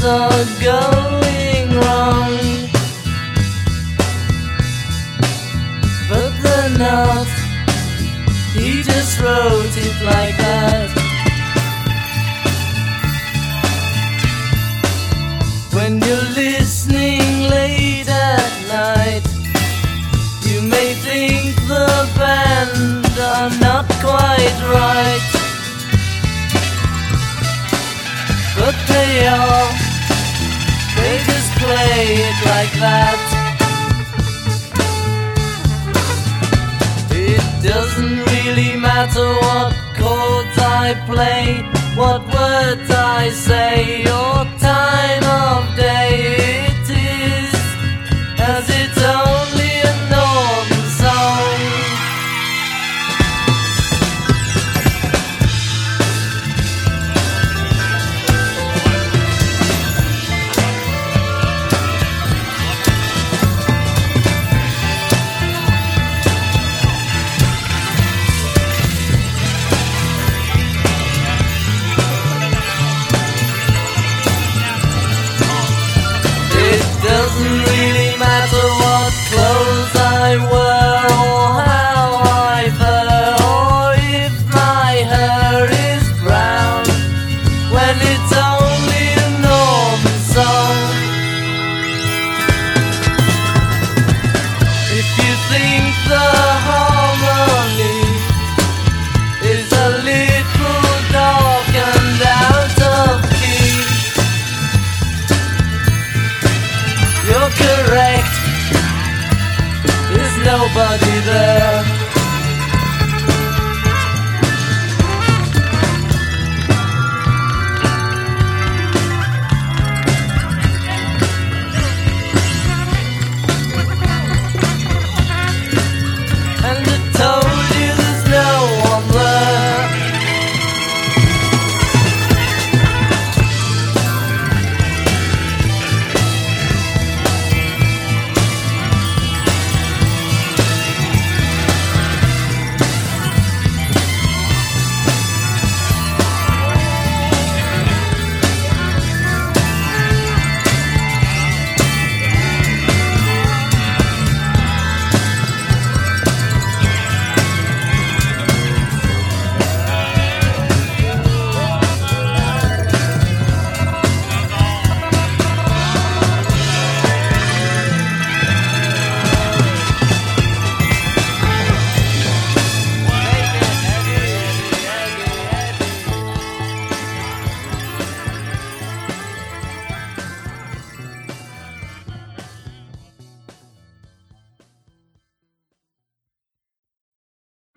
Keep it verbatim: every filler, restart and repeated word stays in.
are going wrong, but they're not. He just wrote it like that. When you're listening late at night, you may think the band are not quite right, but they are. They just play it like that. It doesn't really matter what chords I play, what words I say, or time of day. It is as it's only a normal song. Doesn't really matter what clothes I wear, or how I fur, or if my hair is brown, when it's only a normal song. If you think the harmony is a little dark and out of key, you're correct. There's nobody